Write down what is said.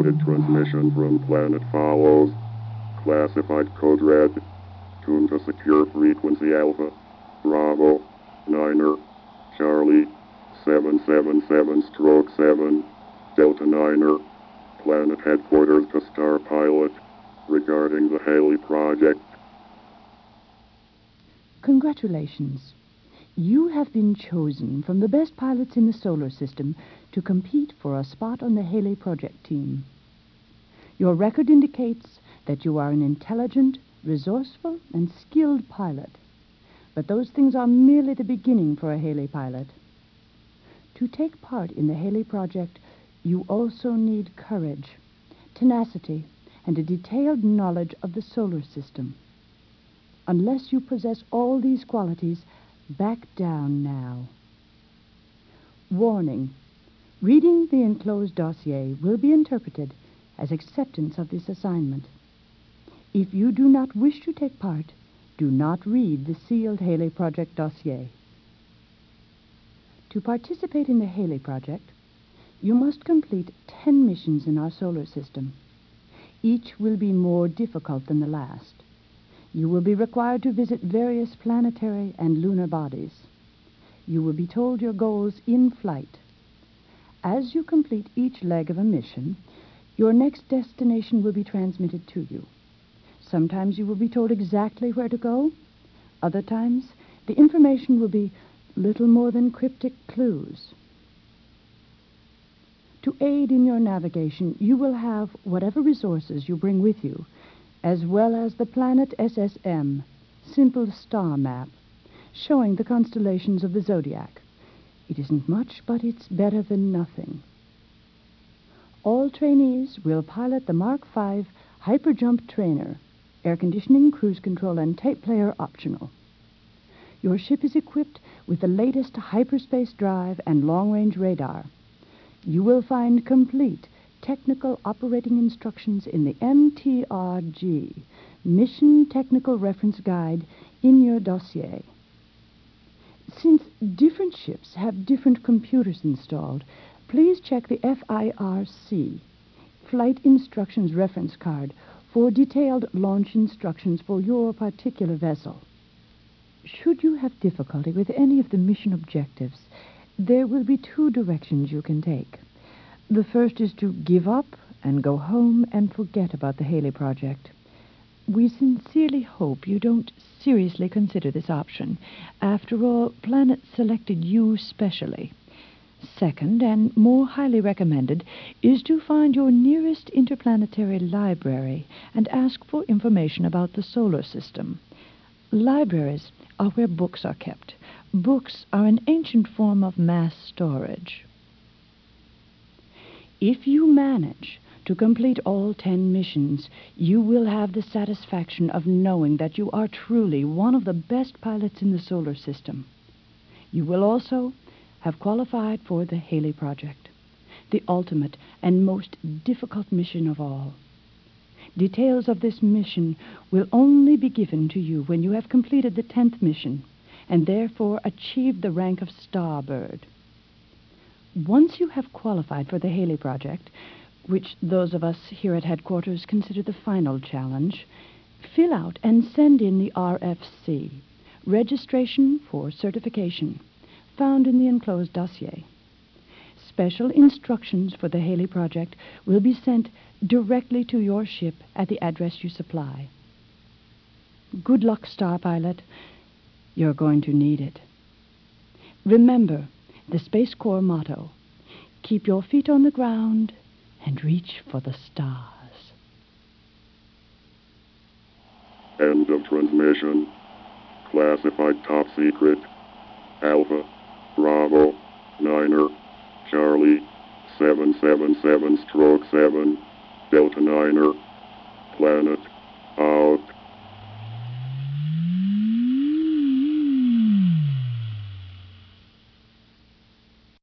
Decoded transmission from planet follows. Classified code red. Tuned to secure frequency Alpha. Bravo. Niner. Charlie. 777-7. Delta Niner. Planet headquarters to Star Pilot. Regarding the Haley project. Congratulations. You have been chosen from the best pilots in the solar system to compete for a spot on the Haley project team. Your record indicates that you are an intelligent, resourceful, and skilled pilot. But those things are merely the beginning for a Haley pilot. To take part in the Haley project, you also need courage, tenacity, and a detailed knowledge of the solar system. Unless you possess all these qualities, back down now. Warning. Reading the enclosed dossier will be interpreted as acceptance of this assignment. If you do not wish to take part, do not read the sealed Haley Project dossier. To participate in the Haley Project, you must complete 10 missions in our solar system. Each will be more difficult than the last. You will be required to visit various planetary and lunar bodies. You will be told your goals in flight. As you complete each leg of a mission, your next destination will be transmitted to you. Sometimes you will be told exactly where to go. Other times, the information will be little more than cryptic clues. To aid in your navigation, you will have whatever resources you bring with you, as well as the planet SSM, simple star map, showing the constellations of the zodiac. It isn't much, but it's better than nothing. All trainees will pilot the Mark V Hyperjump Trainer, air conditioning, cruise control, and tape player optional. Your ship is equipped with the latest hyperspace drive and long-range radar. You will find complete technical operating instructions in the MTRG, Mission Technical Reference Guide, in your dossier. Since different ships have different computers installed, please check the FIRC, Flight Instructions Reference Card, for detailed launch instructions for your particular vessel. Should you have difficulty with any of the mission objectives, there will be 2 directions you can take. The first is to give up and go home and forget about the Haley project. We sincerely hope you don't seriously consider this option. After all, Planet selected you specially. Second, and more highly recommended, is to find your nearest interplanetary library and ask for information about the solar system. Libraries are where books are kept. Books are an ancient form of mass storage. If you manage to complete all 10 missions, you will have the satisfaction of knowing that you are truly one of the best pilots in the solar system. You will also have qualified for the Haley Project, the ultimate and most difficult mission of all. Details of this mission will only be given to you when you have completed the 10th mission and therefore achieved the rank of Starbird. Once you have qualified for the Haley Project, which those of us here at headquarters consider the final challenge, fill out and send in the RFC, Registration for Certification, found in the enclosed dossier. Special instructions for the Haley Project will be sent directly to your ship at the address you supply. Good luck, Star Pilot. You're going to need it. Remember the Space Corps motto: keep your feet on the ground and reach for the stars. End of transmission. Classified top secret. Alpha, Bravo, Niner, Charlie, 777-7, Delta Niner, Planet, out.